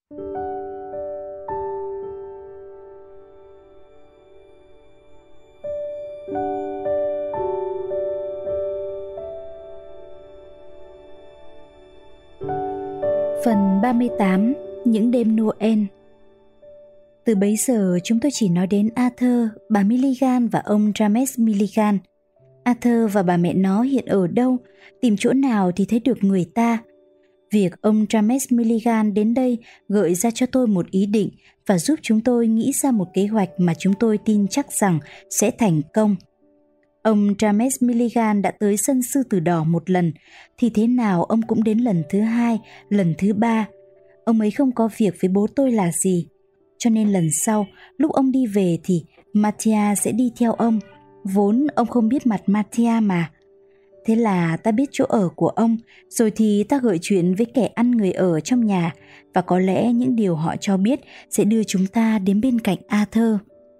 Phần 38. Những đêm Noel. Từ bấy giờ chúng tôi chỉ nói đến Arthur, bà Milligan và ông James Milligan. Arthur và bà mẹ nó hiện ở đâu, tìm chỗ nào thì thấy được người ta. Việc ông James Milligan đến đây gợi ra cho tôi một ý định và giúp chúng tôi nghĩ ra một kế hoạch mà chúng tôi tin chắc rằng sẽ thành công. Ông James Milligan đã tới sân Sư Tử Đỏ một lần, thì thế nào ông cũng đến lần thứ hai, lần thứ ba. Ông ấy không có việc với bố tôi là gì, cho nên lần sau, lúc ông đi về thì Mattia sẽ đi theo ông. Vốn ông không biết mặt Mattia mà. Thế là ta biết chỗ ở của ông, rồi thì ta gợi chuyện với kẻ ăn người ở trong nhà, và có lẽ những điều họ cho biết sẽ đưa chúng ta đến bên cạnh Arthur.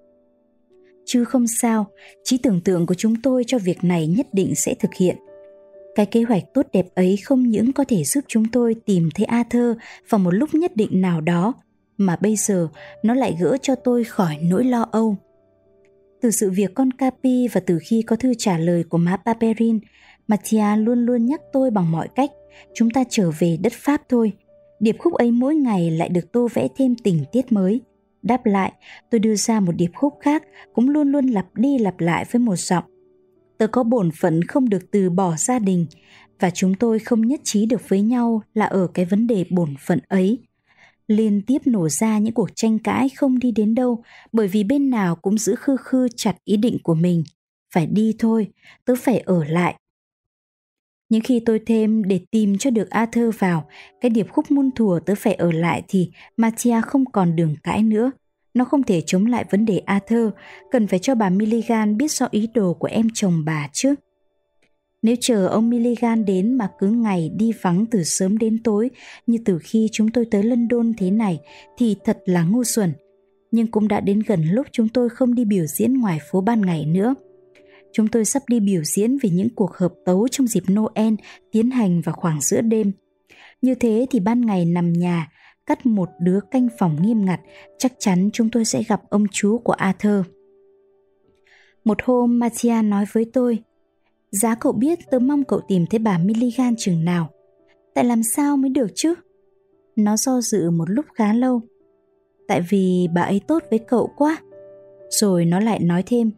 Chứ không sao, trí tưởng tượng của chúng tôi cho việc này nhất định sẽ thực hiện. Cái kế hoạch tốt đẹp ấy không những có thể giúp chúng tôi tìm thấy Arthur vào một lúc nhất định nào đó, mà bây giờ nó lại gỡ cho tôi khỏi nỗi lo âu. Từ sự việc con Capi và từ khi có thư trả lời của má Paperin, Mattia luôn luôn nhắc tôi bằng mọi cách, chúng ta trở về đất Pháp thôi. Điệp khúc ấy mỗi ngày lại được tô vẽ thêm tình tiết mới. Đáp lại, tôi đưa ra một điệp khúc khác, cũng luôn luôn lặp đi lặp lại với một giọng. Tớ có bổn phận không được từ bỏ gia đình, và chúng tôi không nhất trí được với nhau là ở cái vấn đề bổn phận ấy. Liên tiếp nổ ra những cuộc tranh cãi không đi đến đâu, bởi vì bên nào cũng giữ khư khư chặt ý định của mình. Phải đi thôi, tớ phải ở lại. Nhưng khi tôi thêm để tìm cho được Arthur vào cái điệp khúc muôn thuở tớ phải ở lại thì Mattia không còn đường cãi nữa. Nó không thể chống lại vấn đề Arthur, cần phải cho bà Milligan biết rõ ý đồ của em chồng bà chứ. Nếu chờ ông Milligan đến mà cứ ngày đi vắng từ sớm đến tối như từ khi chúng tôi tới London thế này thì thật là ngu xuẩn. Nhưng cũng đã đến gần lúc chúng tôi không đi biểu diễn ngoài phố ban ngày nữa. Chúng tôi sắp đi biểu diễn vì những cuộc hợp tấu trong dịp Noel tiến hành vào khoảng giữa đêm. Như thế thì ban ngày nằm nhà, cắt một đứa canh phòng nghiêm ngặt, chắc chắn chúng tôi sẽ gặp ông chú của Arthur. Một hôm Mattia nói với tôi, giá cậu biết tớ mong cậu tìm thấy bà Milligan chừng nào. Tại làm sao mới được chứ? Nó do dự một lúc khá lâu. Tại vì bà ấy tốt với cậu quá. Rồi nó lại nói thêm,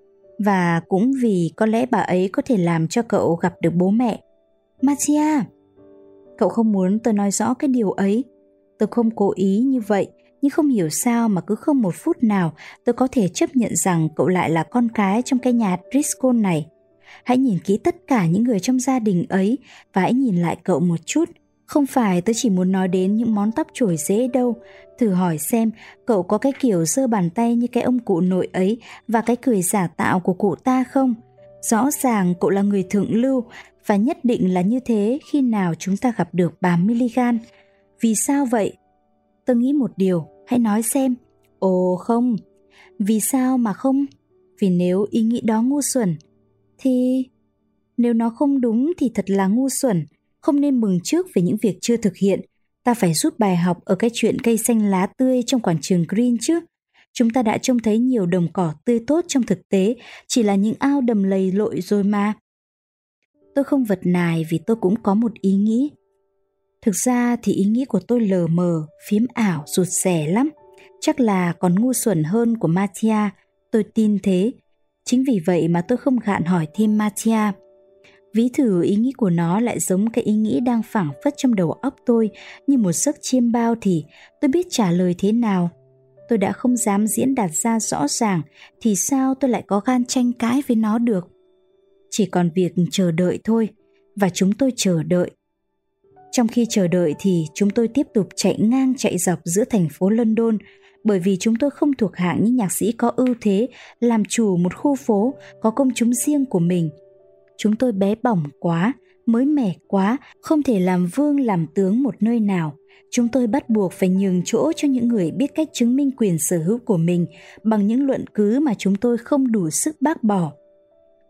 và cũng vì có lẽ bà ấy có thể làm cho cậu gặp được bố mẹ. Mattia, cậu không muốn tôi nói rõ cái điều ấy. Tôi không cố ý như vậy, nhưng không hiểu sao mà cứ không một phút nào tôi có thể chấp nhận rằng cậu lại là con cái trong cái nhà Driscoll này. Hãy nhìn kỹ tất cả những người trong gia đình ấy và hãy nhìn lại cậu một chút. Không phải tôi chỉ muốn nói đến những món tóc chổi rễ đâu. Thử hỏi xem cậu có cái kiểu giơ bàn tay như cái ông cụ nội ấy và cái cười giả tạo của cụ ta không? Rõ ràng cậu là người thượng lưu và nhất định là như thế khi nào chúng ta gặp được bà Milligan. Vì sao vậy? Tôi nghĩ một điều, hãy nói xem. Ồ không, vì sao mà không? Vì nếu ý nghĩ đó ngu xuẩn, thì nếu nó không đúng thì thật là ngu xuẩn. Không nên mừng trước về những việc chưa thực hiện. Ta phải rút bài học ở cái chuyện cây xanh lá tươi trong quảng trường Green chứ. Chúng ta đã trông thấy nhiều đồng cỏ tươi tốt trong thực tế, chỉ là những ao đầm lầy lội rồi mà. Tôi không vật nài vì tôi cũng có một ý nghĩ. Thực ra thì ý nghĩ của tôi lờ mờ, phiếm ảo, rụt rè lắm. Chắc là còn ngu xuẩn hơn của Mattia, tôi tin thế. Chính vì vậy mà tôi không gạn hỏi thêm Mattia. Ví thử ý nghĩ của nó lại giống cái ý nghĩ đang phảng phất trong đầu óc tôi như một giấc chiêm bao thì tôi biết trả lời thế nào. Tôi đã không dám diễn đạt ra rõ ràng thì sao tôi lại có gan tranh cãi với nó được. Chỉ còn việc chờ đợi thôi, và chúng tôi chờ đợi. Trong khi chờ đợi thì chúng tôi tiếp tục chạy ngang chạy dọc giữa thành phố London, bởi vì chúng tôi không thuộc hạng những nhạc sĩ có ưu thế làm chủ một khu phố có công chúng riêng của mình. Chúng tôi bé bỏng quá, mới mẻ quá, không thể làm vương làm tướng một nơi nào. Chúng tôi bắt buộc phải nhường chỗ cho những người biết cách chứng minh quyền sở hữu của mình bằng những luận cứ mà chúng tôi không đủ sức bác bỏ.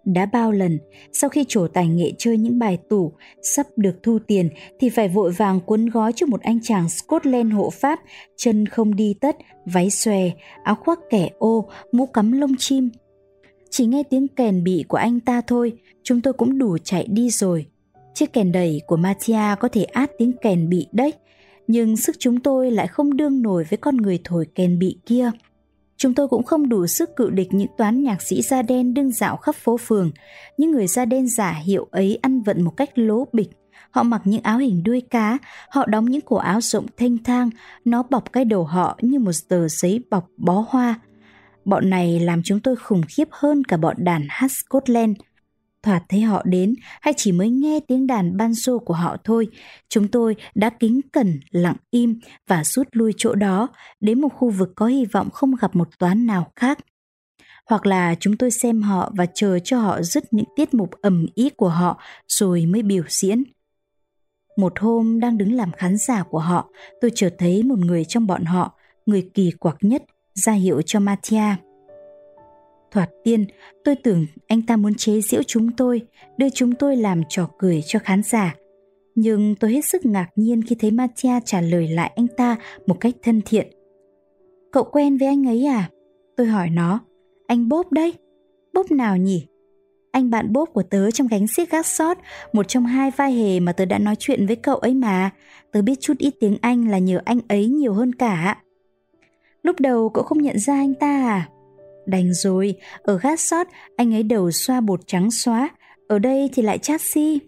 đã bao lần, sau khi trổ tài nghệ chơi những bài tủ, sắp được thu tiền thì phải vội vàng cuốn gói cho một anh chàng Scotland hộ pháp, chân không đi tất, váy xòe, áo khoác kẻ ô, mũ cắm lông chim. Chỉ nghe tiếng kèn bị của anh ta thôi, chúng tôi cũng đủ chạy đi rồi. Chiếc kèn đẩy của Mattia có thể át tiếng kèn bị đấy, nhưng sức chúng tôi lại không đương nổi với con người thổi kèn bị kia. Chúng tôi cũng không đủ sức cự địch những toán nhạc sĩ da đen đương dạo khắp phố phường. Những người da đen giả hiệu ấy ăn vận một cách lố bịch. Họ mặc những áo hình đuôi cá, họ đóng những cổ áo rộng thênh thang, nó bọc cái đầu họ như một tờ giấy bọc bó hoa. Bọn này làm chúng tôi khủng khiếp hơn cả bọn đàn hát Scotland. Thoạt thấy họ đến hay chỉ mới nghe tiếng đàn banjo của họ thôi, chúng tôi đã kính cẩn lặng im và rút lui chỗ đó đến một khu vực có hy vọng không gặp một toán nào khác. Hoặc là chúng tôi xem họ và chờ cho họ dứt những tiết mục ầm ĩ của họ rồi mới biểu diễn. Một hôm đang đứng làm khán giả của họ, tôi chợt thấy một người trong bọn họ, người kỳ quặc nhất, ra hiệu cho Mattia. Thoạt tiên, tôi tưởng anh ta muốn chế giễu chúng tôi, đưa chúng tôi làm trò cười cho khán giả. Nhưng tôi hết sức ngạc nhiên khi thấy Mattia trả lời lại anh ta một cách thân thiện. Cậu quen với anh ấy à? Tôi hỏi nó. Anh Bob đấy. Bob nào nhỉ? Anh bạn Bob của tớ trong gánh xiếc gác sót, một trong 2 vai hề mà tớ đã nói chuyện với cậu ấy mà. Tớ biết chút ít tiếng Anh là nhờ anh ấy nhiều hơn cả. Lúc đầu cậu không nhận ra anh ta à? Đành rồi, ở gác sót anh ấy đầu xoa bột trắng xóa, ở đây thì lại chát xi.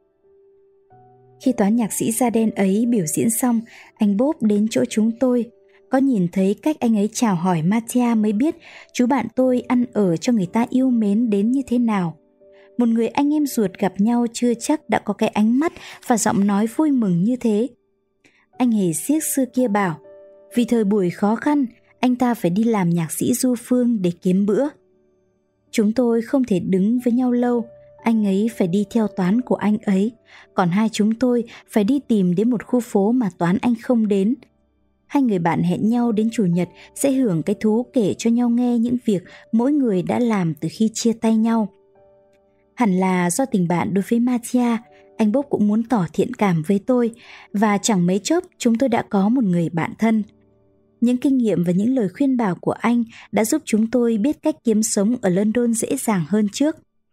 Khi toán nhạc sĩ da đen ấy biểu diễn xong, anh Bob đến chỗ chúng tôi. Có nhìn thấy cách anh ấy chào hỏi Mattia mới biết chú bạn tôi ăn ở cho người ta yêu mến đến như thế nào. Một người anh em ruột gặp nhau chưa chắc đã có cái ánh mắt và giọng nói vui mừng như thế. Anh hề xiếc xưa kia bảo, vì thời buổi khó khăn, anh ta phải đi làm nhạc sĩ du phương để kiếm bữa. Chúng tôi không thể đứng với nhau lâu, anh ấy phải đi theo toán của anh ấy, còn hai chúng tôi phải đi tìm đến một khu phố mà toán anh không đến. Hai người bạn hẹn nhau đến Chủ nhật sẽ hưởng cái thú kể cho nhau nghe những việc mỗi người đã làm từ khi chia tay nhau. Hẳn là do tình bạn đối với Mattia, anh Bob cũng muốn tỏ thiện cảm với tôi, và chẳng mấy chốc chúng tôi đã có một người bạn thân. Những kinh nghiệm và những lời khuyên bảo của anh đã giúp chúng tôi biết cách kiếm sống ở London dễ dàng hơn trước.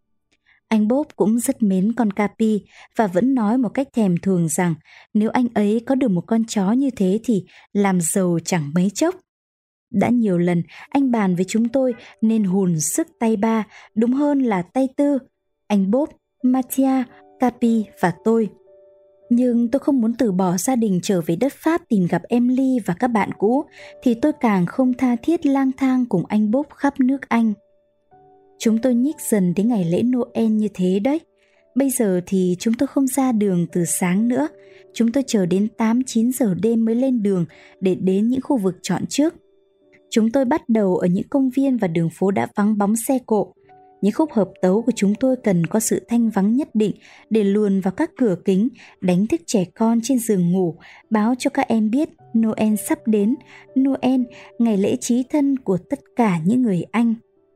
Anh Bob cũng rất mến con Capi và vẫn nói một cách thèm thuồng rằng nếu anh ấy có được một con chó như thế thì làm giàu chẳng mấy chốc. Đã nhiều lần anh bàn với chúng tôi nên hùn sức tay ba, đúng hơn là tay tư, anh Bob, Mattia, Capi và tôi. Nhưng tôi không muốn từ bỏ gia đình trở về đất Pháp tìm gặp Emily và các bạn cũ, thì tôi càng không tha thiết lang thang cùng anh Bob khắp nước Anh. Chúng tôi nhích dần đến ngày lễ Noel như thế đấy. Bây giờ thì chúng tôi không ra đường từ sáng nữa. Chúng tôi chờ đến 8-9 giờ đêm mới lên đường để đến những khu vực chọn trước. Chúng tôi bắt đầu ở những công viên và đường phố đã vắng bóng xe cộ. Những khúc hợp tấu của chúng tôi cần có sự thanh vắng nhất định để luồn vào các cửa kính, đánh thức trẻ con trên giường ngủ, báo cho các em biết Noel sắp đến, Noel, ngày lễ chí thân của tất cả những người Anh.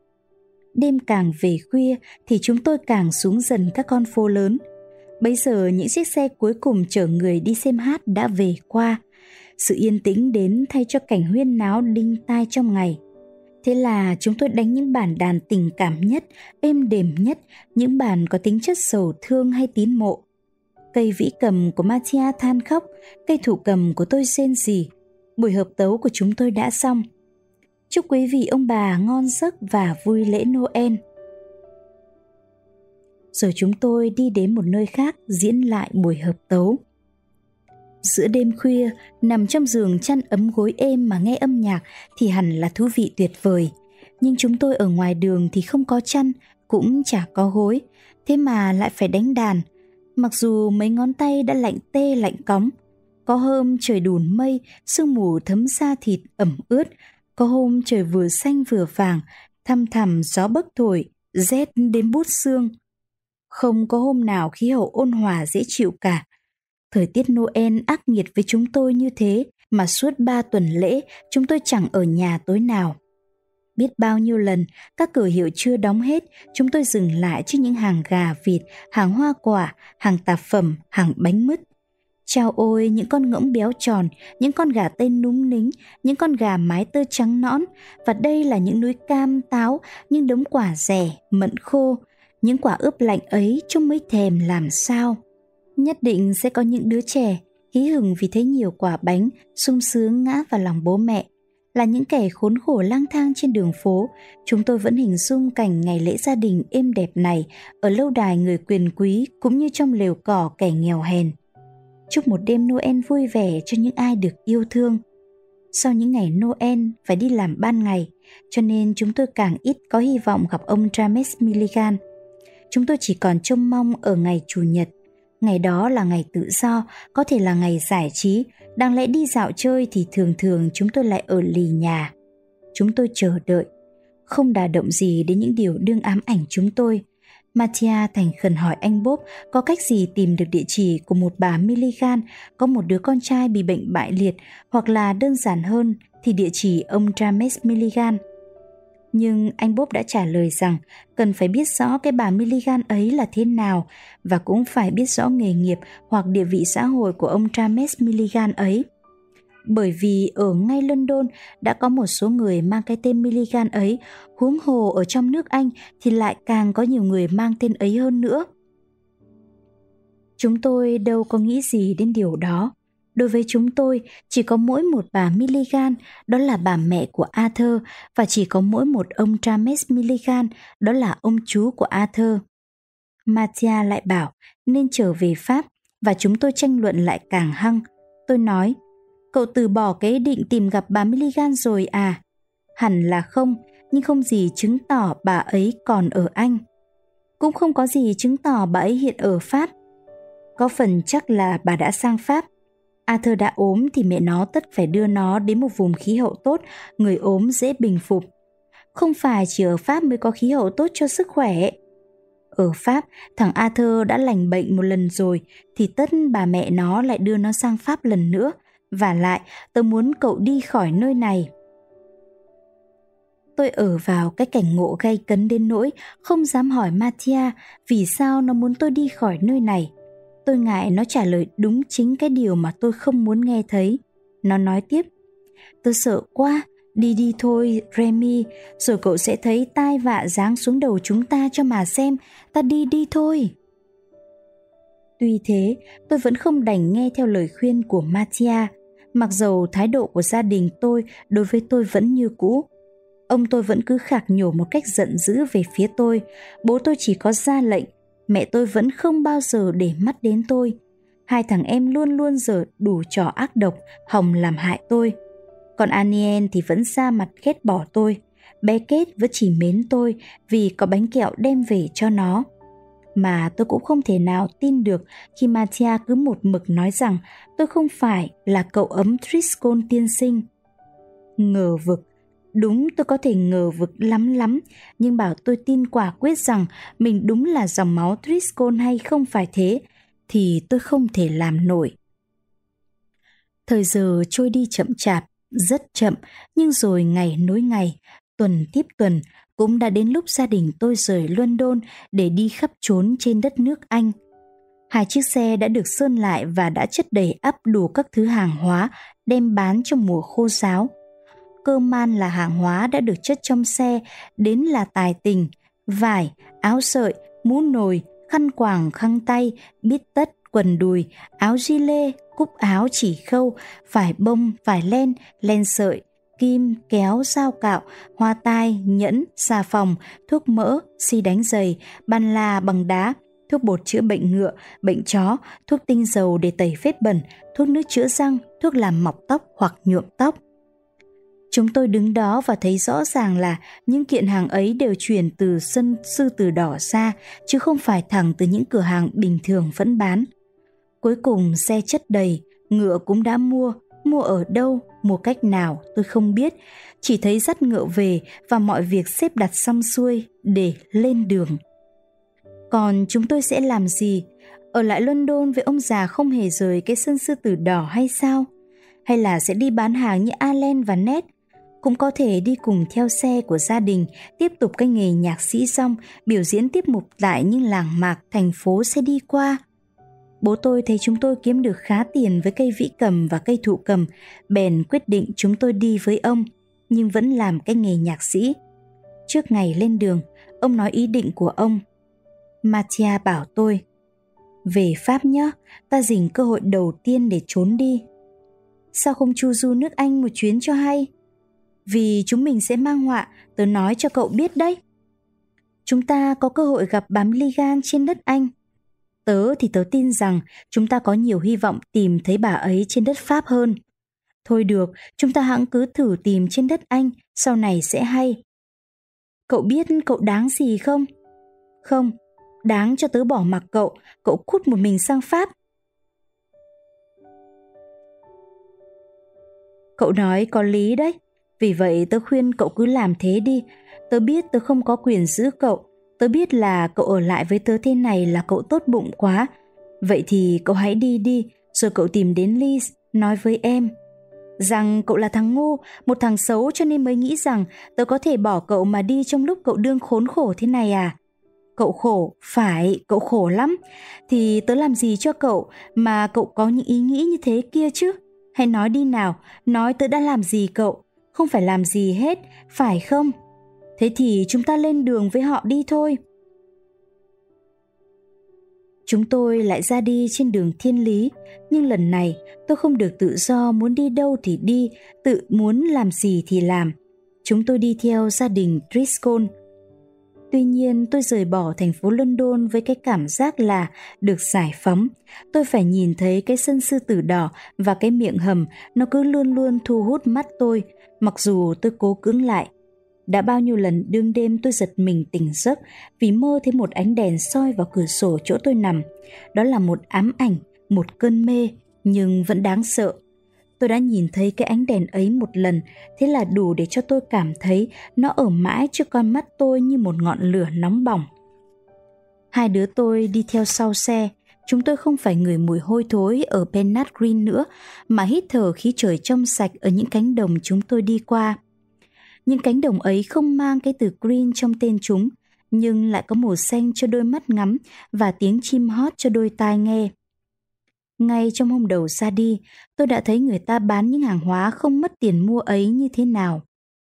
Đêm càng về khuya thì chúng tôi càng xuống dần các con phố lớn. Bấy giờ những chiếc xe cuối cùng chở người đi xem hát đã về qua. Sự yên tĩnh đến thay cho cảnh huyên náo đinh tai trong ngày. Thế là chúng tôi đánh những bản đàn tình cảm nhất, êm đềm nhất, những bản có tính chất sầu thương hay tín mộ. Cây vĩ cầm của Mattia than khóc, cây thủ cầm của tôi rên rỉ. Buổi hợp tấu của chúng tôi đã xong. Chúc quý vị ông bà ngon giấc và vui lễ Noel. Rồi chúng tôi đi đến một nơi khác diễn lại buổi hợp tấu. Giữa đêm khuya, nằm trong giường chăn ấm gối êm mà nghe âm nhạc thì hẳn là thú vị tuyệt vời. Nhưng chúng tôi ở ngoài đường thì không có chăn, cũng chả có gối, thế mà lại phải đánh đàn. Mặc dù mấy ngón tay đã lạnh tê lạnh cóng. Có hôm trời đùn mây, sương mù thấm da thịt ẩm ướt. Có hôm trời vừa xanh vừa vàng, thăm thẳm gió bấc thổi, rét đến buốt xương. Không có hôm nào khí hậu ôn hòa dễ chịu cả. Thời tiết Noel ác nghiệt với chúng tôi như thế mà suốt 3 tuần lễ chúng tôi chẳng ở nhà tối nào. Biết bao nhiêu lần, các cửa hiệu chưa đóng hết, chúng tôi dừng lại trước những hàng gà vịt, hàng hoa quả, hàng tạp phẩm, hàng bánh mứt. Chao ôi, những con ngỗng béo tròn, những con gà tây núm nính, những con gà mái tơ trắng nõn, và đây là những núi cam, táo, những đống quả dẻ, mận khô. Những quả ướp lạnh ấy trông mới thèm làm sao. Nhất định sẽ có những đứa trẻ hí hửng vì thấy nhiều quả bánh, sung sướng ngã vào lòng bố mẹ. Là những kẻ khốn khổ lang thang trên đường phố, chúng tôi vẫn hình dung cảnh ngày lễ gia đình êm đẹp này ở lâu đài người quyền quý cũng như trong lều cỏ kẻ nghèo hèn. Chúc một đêm Noel vui vẻ cho những ai được yêu thương. Sau những ngày Noel phải đi làm ban ngày, cho nên chúng tôi càng ít có hy vọng gặp ông James Milligan. Chúng tôi chỉ còn trông mong ở ngày Chủ nhật. Ngày đó là ngày tự do, có thể là ngày giải trí. Đáng lẽ đi dạo chơi thì thường thường chúng tôi lại ở lì nhà. Chúng tôi chờ đợi, không đả động gì đến những điều đương ám ảnh chúng tôi. Mattia thành khẩn hỏi anh Bob có cách gì tìm được địa chỉ của một bà Milligan có một đứa con trai bị bệnh bại liệt, hoặc là đơn giản hơn thì địa chỉ ông James Milligan. Nhưng anh Bob đã trả lời rằng cần phải biết rõ cái bà Milligan ấy là thế nào, và cũng phải biết rõ nghề nghiệp hoặc địa vị xã hội của ông James Milligan ấy. Bởi vì ở ngay London đã có một số người mang cái tên Milligan ấy, huống hồ ở trong nước Anh thì lại càng có nhiều người mang tên ấy hơn nữa. Chúng tôi đâu có nghĩ gì đến điều đó. Đối với chúng tôi, chỉ có mỗi một bà Milligan, đó là bà mẹ của Arthur, và chỉ có mỗi một ông James Milligan, đó là ông chú của Arthur. Mattia lại bảo nên trở về Pháp, và chúng tôi tranh luận lại càng hăng. Tôi nói, cậu từ bỏ cái ý định tìm gặp bà Milligan rồi à? Hẳn là không, nhưng không gì chứng tỏ bà ấy còn ở Anh. Cũng không có gì chứng tỏ bà ấy hiện ở Pháp. Có phần chắc là bà đã sang Pháp. Arthur đã ốm thì mẹ nó tất phải đưa nó đến một vùng khí hậu tốt, người ốm dễ bình phục. Không phải chỉ ở Pháp mới có khí hậu tốt cho sức khỏe. Ở Pháp, thằng Arthur đã lành bệnh một lần rồi, thì tất bà mẹ nó lại đưa nó sang Pháp lần nữa. Vả lại, tớ muốn cậu đi khỏi nơi này. Tôi ở vào cái cảnh ngộ gay cấn đến nỗi không dám hỏi Mattia vì sao nó muốn tôi đi khỏi nơi này. Tôi ngại nó trả lời đúng chính cái điều mà tôi không muốn nghe thấy. Nó nói tiếp, tôi sợ quá, đi thôi Remy, rồi cậu sẽ thấy tai vạ giáng xuống đầu chúng ta cho mà xem, ta đi thôi. Tuy thế, tôi vẫn không đành nghe theo lời khuyên của Mattia, mặc dầu thái độ của gia đình tôi đối với tôi vẫn như cũ. Ông tôi vẫn cứ khạc nhổ một cách giận dữ về phía tôi, bố tôi chỉ có ra lệnh, mẹ tôi vẫn không bao giờ để mắt đến tôi. Hai thằng em luôn luôn giở đủ trò ác độc, hòng làm hại tôi. Còn Anien thì vẫn ra mặt ghét bỏ tôi. Bé Kết vẫn chỉ mến tôi vì có bánh kẹo đem về cho nó. Mà tôi cũng không thể nào tin được khi Mattia cứ một mực nói rằng tôi không phải là cậu ấm Triscone tiên sinh. Ngờ vực. Đúng, tôi có thể ngờ vực lắm, nhưng bảo tôi tin quả quyết rằng mình đúng là dòng máu Triscone hay không phải thế, thì tôi không thể làm nổi. Thời giờ trôi đi chậm chạp, rất chậm, nhưng rồi ngày nối ngày, tuần tiếp tuần, cũng đã đến lúc gia đình tôi rời London để đi khắp trốn trên đất nước Anh. 2 chiếc xe đã được sơn lại và đã chất đầy ắp đủ các thứ hàng hóa đem bán trong mùa khô ráo. Cơm man là hàng hóa đã được chất trong xe, đến là tài tình, vải, áo sợi, mũ nồi, khăn quàng, khăn tay, bít tất, quần đùi, áo gilet, cúc áo chỉ khâu, vải bông, vải len, len sợi, kim, kéo, dao cạo, hoa tai, nhẫn, xà phòng, thuốc mỡ, xi đánh giày, ban la bằng đá, thuốc bột chữa bệnh ngựa, bệnh chó, thuốc tinh dầu để tẩy vết bẩn, thuốc nước chữa răng, thuốc làm mọc tóc hoặc nhuộm tóc. Chúng tôi đứng đó và thấy rõ ràng là những kiện hàng ấy đều chuyển từ sân Sư Tử Đỏ ra, chứ không phải thẳng từ những cửa hàng bình thường vẫn bán. Cuối cùng xe chất đầy, ngựa cũng đã mua ở đâu, mua cách nào tôi không biết, chỉ thấy dắt ngựa về và mọi việc xếp đặt xong xuôi để lên đường. Còn chúng tôi sẽ làm gì? Ở lại London với ông già không hề rời cái sân Sư Tử Đỏ hay sao? Hay là sẽ đi bán hàng như Allen và Ned? cũng có thể đi cùng theo xe của gia đình, tiếp tục cái nghề nhạc sĩ xong, biểu diễn tiếp mục tại những làng mạc thành phố sẽ đi qua. Bố tôi thấy chúng tôi kiếm được khá tiền với cây vĩ cầm và cây thụ cầm, bèn quyết định chúng tôi đi với ông, nhưng vẫn làm cái nghề nhạc sĩ. Trước ngày lên đường, ông nói ý định của ông. Mattia bảo tôi, về Pháp nhé, ta dình cơ hội đầu tiên để trốn đi. Sao không chu du nước Anh một chuyến cho hay? Vì chúng mình sẽ mang họa, tớ nói cho cậu biết đấy. Chúng ta có cơ hội gặp bà Milligan trên đất Anh. Tớ tin rằng chúng ta có nhiều hy vọng tìm thấy bà ấy trên đất Pháp hơn. Thôi được, chúng ta hẵng cứ thử tìm trên đất Anh, sau này sẽ hay. Cậu biết cậu đáng gì không? Không, đáng cho tớ bỏ mặc cậu cút một mình sang Pháp. Cậu nói có lý đấy, vì vậy tớ khuyên cậu cứ làm thế đi. Tớ biết tớ không có quyền giữ cậu, tớ biết là cậu ở lại với tớ thế này là cậu tốt bụng quá. Vậy thì cậu hãy đi, rồi cậu tìm đến Liz, nói với em rằng cậu là thằng ngu, một thằng xấu cho nên mới nghĩ rằng tớ có thể bỏ cậu mà đi trong lúc cậu đương khốn khổ thế này à? Cậu khổ, phải, cậu khổ lắm. Thì tớ làm gì cho cậu mà cậu có những ý nghĩ như thế kia chứ? Hãy nói đi nào, nói tớ đã làm gì cậu? Không phải làm gì hết, phải không? Thế thì chúng ta lên đường với họ đi thôi. Chúng tôi lại ra đi trên đường thiên lý, nhưng lần này tôi không được tự do muốn đi đâu thì đi, tự muốn làm gì thì làm. Chúng tôi đi theo gia đình Driscoll. Tuy nhiên tôi rời bỏ thành phố London với cái cảm giác là được giải phóng. Tôi phải nhìn thấy cái sân sư tử đỏ và cái miệng hầm, nó cứ luôn luôn thu hút mắt tôi, mặc dù tôi cố cưỡng lại. Đã bao nhiêu lần đương đêm tôi giật mình tỉnh giấc vì mơ thấy một ánh đèn soi vào cửa sổ chỗ tôi nằm. Đó là một ám ảnh, một cơn mê, nhưng vẫn đáng sợ. Tôi đã nhìn thấy cái ánh đèn ấy một lần, thế là đủ để cho tôi cảm thấy nó ở mãi trước con mắt tôi như một ngọn lửa nóng bỏng. Hai đứa tôi đi theo sau xe. Chúng tôi không phải ngửi mùi hôi thối ở Bernard Green nữa, mà hít thở khí trời trong sạch ở những cánh đồng chúng tôi đi qua. Những cánh đồng ấy không mang cái từ green trong tên chúng, nhưng lại có màu xanh cho đôi mắt ngắm và tiếng chim hót cho đôi tai nghe. Ngay trong hôm đầu ra đi, tôi đã thấy người ta bán những hàng hóa không mất tiền mua ấy như thế nào.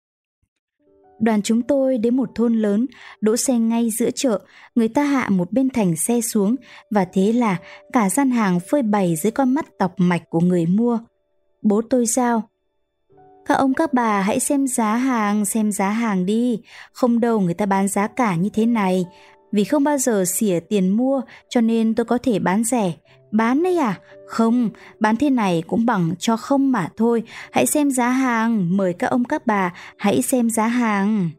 Đoàn chúng tôi đến một thôn lớn, đỗ xe ngay giữa chợ, người ta hạ một bên thành xe xuống, và thế là cả gian hàng phơi bày dưới con mắt tọc mạch của người mua. Bố tôi giao: các ông các bà hãy xem giá hàng đi, không đâu người ta bán giá cả như thế này. Vì không bao giờ xỉa tiền mua cho nên tôi có thể bán rẻ. Bán đấy à? Không, bán thế này cũng bằng cho không mà thôi. Hãy xem giá hàng, mời các ông các bà hãy xem giá hàng.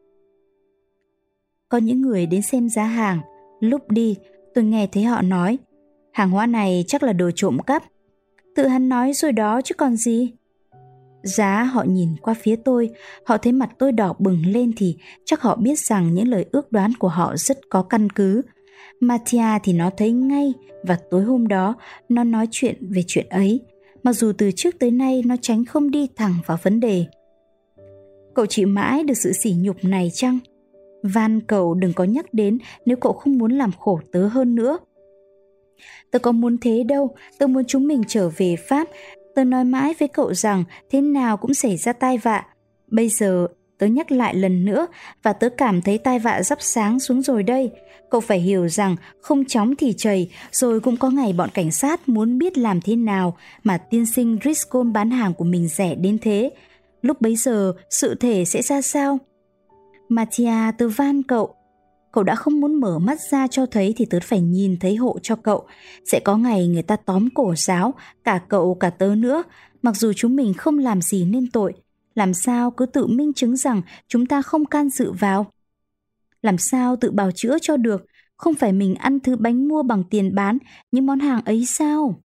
Có những người đến xem giá hàng. Lúc đi, tôi nghe thấy họ nói: hàng hóa này chắc là đồ trộm cắp. Tự hắn nói rồi đó chứ còn gì. Giá họ nhìn qua phía tôi, họ thấy mặt tôi đỏ bừng lên thì chắc họ biết rằng những lời ước đoán của họ rất có căn cứ. Mattia thì nó thấy ngay, và tối hôm đó nó nói chuyện về chuyện ấy, mặc dù từ trước tới nay nó tránh không đi thẳng vào vấn đề. Cậu chịu mãi được sự sỉ nhục này chăng? Van cậu đừng có nhắc đến nếu cậu không muốn làm khổ tớ hơn nữa. Tớ có muốn thế đâu, tớ muốn chúng mình trở về Pháp. Tớ nói mãi với cậu rằng thế nào cũng xảy ra tai vạ. Bây giờ tớ nhắc lại lần nữa, và tớ cảm thấy tai vạ sắp sáng xuống rồi đây. Cậu phải hiểu rằng không chóng thì chầy, rồi cũng có ngày bọn cảnh sát muốn biết làm thế nào mà tiên sinh Driscoll bán hàng của mình rẻ đến thế. Lúc bấy giờ sự thể sẽ ra sao? Mattia, tớ van cậu. Cậu đã không muốn mở mắt ra cho thấy thì tớ phải nhìn thấy hộ cho cậu. Sẽ có ngày người ta tóm cổ giáo, cả cậu cả tớ nữa, mặc dù chúng mình không làm gì nên tội. Làm sao cứ tự minh chứng rằng chúng ta không can dự vào? Làm sao tự bào chữa cho được? Không phải mình ăn thứ bánh mua bằng tiền bán những món hàng ấy sao?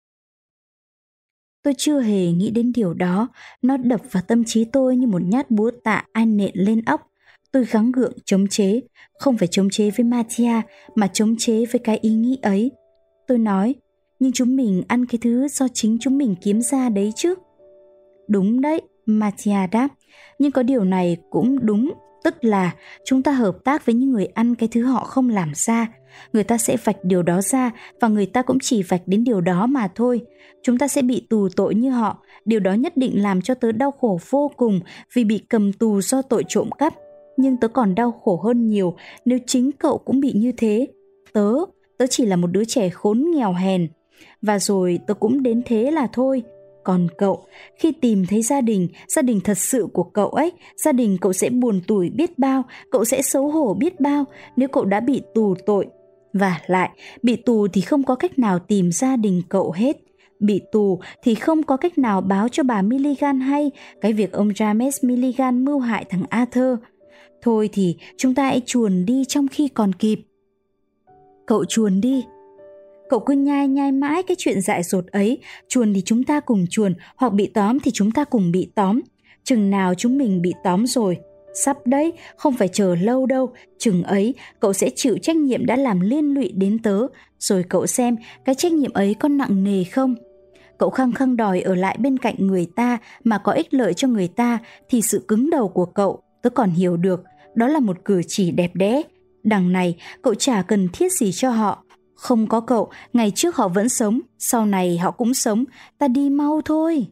Tôi chưa hề nghĩ đến điều đó. Nó đập vào tâm trí tôi như một nhát búa tạ ai nện lên óc. Tôi gắng gượng chống chế, không phải chống chế với Mattia mà chống chế với cái ý nghĩ ấy. Tôi nói: nhưng chúng mình ăn cái thứ do chính chúng mình kiếm ra đấy chứ. Đúng đấy, Matia đáp, nhưng có điều này cũng đúng, tức là chúng ta hợp tác với những người ăn cái thứ họ không làm ra. Người ta sẽ vạch điều đó ra và người ta cũng chỉ vạch đến điều đó mà thôi. Chúng ta sẽ bị tù tội như họ. Điều đó nhất định làm cho tớ đau khổ vô cùng vì bị cầm tù do tội trộm cắp. Nhưng tớ còn đau khổ hơn nhiều nếu chính cậu cũng bị như thế. Tớ chỉ là một đứa trẻ khốn nghèo hèn. Và rồi tớ cũng đến thế là thôi. Còn cậu, khi tìm thấy gia đình thật sự của cậu ấy, gia đình cậu sẽ buồn tủi biết bao, cậu sẽ xấu hổ biết bao nếu cậu đã bị tù tội. Và lại, bị tù thì không có cách nào tìm gia đình cậu hết. Bị tù thì không có cách nào báo cho bà Milligan hay cái việc ông James Milligan mưu hại thằng Arthur. Thôi thì chúng ta hãy chuồn đi trong khi còn kịp. Cậu chuồn đi. Cậu cứ nhai mãi cái chuyện dại dột ấy, chuồn thì chúng ta cùng chuồn, hoặc bị tóm thì chúng ta cùng bị tóm. Chừng nào chúng mình bị tóm rồi, sắp đấy, không phải chờ lâu đâu, chừng ấy cậu sẽ chịu trách nhiệm đã làm liên lụy đến tớ, rồi cậu xem cái trách nhiệm ấy có nặng nề không. Cậu khăng khăng đòi ở lại bên cạnh người ta mà có ích lợi cho người ta thì sự cứng đầu của cậu, tớ còn hiểu được, đó là một cử chỉ đẹp đẽ. Đằng này cậu chả cần thiết gì cho họ. Không có cậu, ngày trước họ vẫn sống, sau này họ cũng sống, ta đi mau thôi.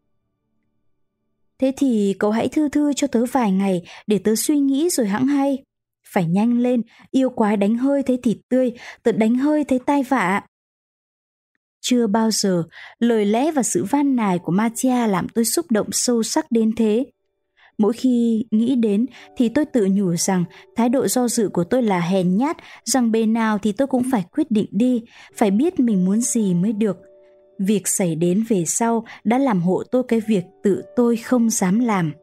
Thế thì cậu hãy thư thư cho tớ vài ngày để tớ suy nghĩ rồi hẵng hay. Phải nhanh lên, yêu quái đánh hơi thấy thịt tươi, tớ đánh hơi thấy tai vạ. Chưa bao giờ lời lẽ và sự van nài của Matia làm tôi xúc động sâu sắc đến thế. Mỗi khi nghĩ đến thì tôi tự nhủ rằng thái độ do dự của tôi là hèn nhát, rằng bề nào thì tôi cũng phải quyết định đi, phải biết mình muốn gì mới được. Việc xảy đến về sau đã làm hộ tôi cái việc tự tôi không dám làm.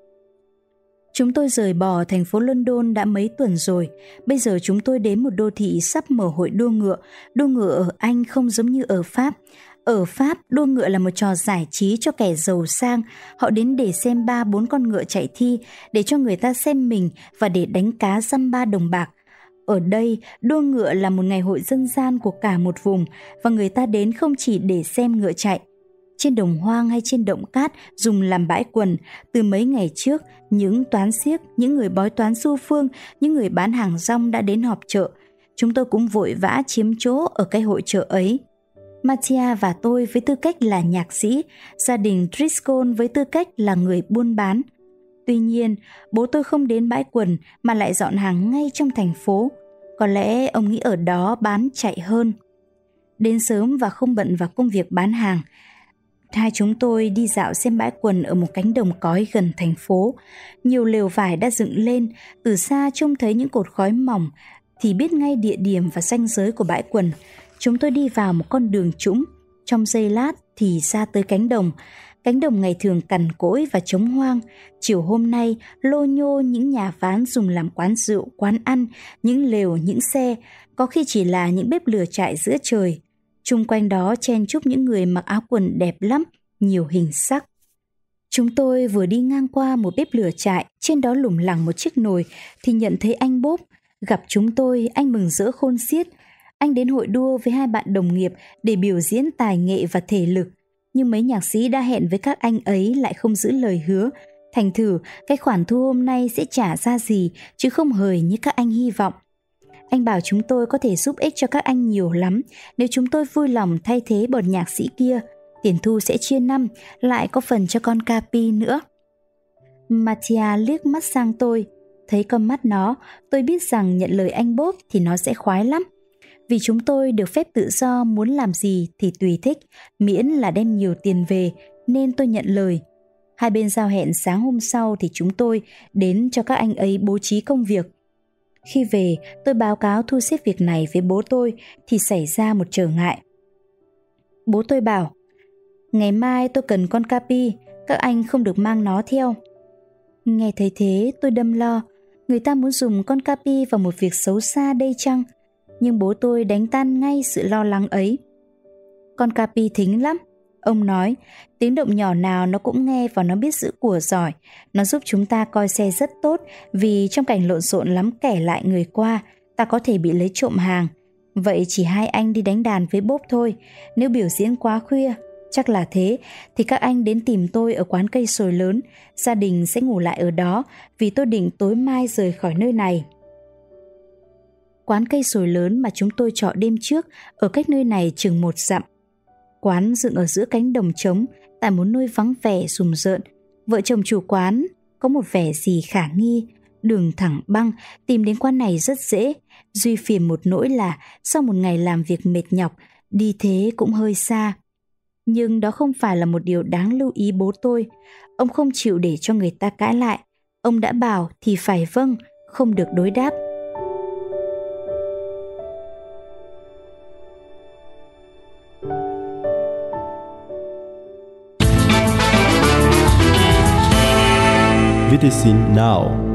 Chúng tôi rời bỏ thành phố London đã mấy tuần rồi. Bây giờ chúng tôi đến một đô thị sắp mở hội đua ngựa. Đua ngựa ở Anh không giống như ở Pháp. Ở Pháp, đua ngựa là một trò giải trí cho kẻ giàu sang. Họ đến để xem 3-4 con ngựa chạy thi, để cho người ta xem mình và để đánh cá dăm ba đồng bạc. Ở đây, đua ngựa là một ngày hội dân gian của cả một vùng và người ta đến không chỉ để xem ngựa chạy. Trên đồng hoang hay trên động cát dùng làm bãi quần, từ mấy ngày trước, những toán xiếc, những người bói toán du phương, những người bán hàng rong đã đến họp chợ. Chúng tôi cũng vội vã chiếm chỗ ở cái hội chợ ấy. Matia và tôi với tư cách là nhạc sĩ, gia đình Driscoll với tư cách là người buôn bán. Tuy nhiên, bố tôi không đến bãi quần mà lại dọn hàng ngay trong thành phố. Có lẽ ông nghĩ ở đó bán chạy hơn. Đến sớm và không bận vào công việc bán hàng, hai chúng tôi đi dạo xem bãi quần ở một cánh đồng cói gần thành phố. Nhiều lều vải đã dựng lên, từ xa trông thấy những cột khói mỏng thì biết ngay địa điểm và ranh giới của bãi quần. Chúng tôi đi vào một con đường trũng, trong giây lát thì ra tới cánh đồng. Cánh đồng ngày thường cằn cỗi và trống hoang. Chiều hôm nay, lô nhô những nhà ván dùng làm quán rượu, quán ăn, những lều, những xe, có khi chỉ là những bếp lửa trại giữa trời. Chung quanh đó chen chúc những người mặc áo quần đẹp lắm, nhiều hình sắc. Chúng tôi vừa đi ngang qua một bếp lửa trại, trên đó lủng lẳng một chiếc nồi, thì nhận thấy anh Bốp. Gặp chúng tôi, anh mừng rỡ khôn xiết. Anh đến hội đua với hai bạn đồng nghiệp để biểu diễn tài nghệ và thể lực. Nhưng mấy nhạc sĩ đã hẹn với các anh ấy lại không giữ lời hứa. Thành thử, cái khoản thu hôm nay sẽ trả ra gì, chứ không hời như các anh hy vọng. Anh bảo chúng tôi có thể giúp ích cho các anh nhiều lắm nếu chúng tôi vui lòng thay thế bọn nhạc sĩ kia. Tiền thu sẽ chia 5, lại có phần cho con Capi nữa. Matia liếc mắt sang tôi. Thấy con mắt nó, tôi biết rằng nhận lời anh Bốp thì nó sẽ khoái lắm. Vì chúng tôi được phép tự do, muốn làm gì thì tùy thích, miễn là đem nhiều tiền về, nên tôi nhận lời. Hai bên giao hẹn sáng hôm sau thì chúng tôi đến cho các anh ấy bố trí công việc. Khi về, tôi báo cáo thu xếp việc này với bố tôi thì xảy ra một trở ngại. Bố tôi bảo, ngày mai tôi cần con Capi, các anh không được mang nó theo. Nghe thấy thế tôi đâm lo, người ta muốn dùng con Capi vào một việc xấu xa đây chăng? Nhưng bố tôi đánh tan ngay sự lo lắng ấy. Con Capi thính lắm, ông nói, tiếng động nhỏ nào nó cũng nghe và nó biết giữ của giỏi. Nó giúp chúng ta coi xe rất tốt, vì trong cảnh lộn xộn lắm kẻ lại người qua, ta có thể bị lấy trộm hàng. Vậy chỉ hai anh đi đánh đàn với Bốp thôi, nếu biểu diễn quá khuya, Chắc là thế, thì các anh đến tìm tôi ở quán cây sồi lớn, gia đình sẽ ngủ lại ở đó vì tôi định tối mai rời khỏi nơi này. Quán cây sồi lớn mà chúng tôi trọ đêm trước ở cách nơi này chừng 1 dặm. Quán dựng ở giữa cánh đồng trống tại một nơi vắng vẻ rùng rợn. Vợ chồng chủ quán có một vẻ gì khả nghi, đường thẳng băng, tìm đến quán này rất dễ. Duy phiền một nỗi là sau một ngày làm việc mệt nhọc, đi thế cũng hơi xa. Nhưng đó không phải là một điều đáng lưu ý bố tôi. Ông không chịu để cho người ta cãi lại. Ông đã bảo thì phải vâng, không được đối đáp. VTC Now.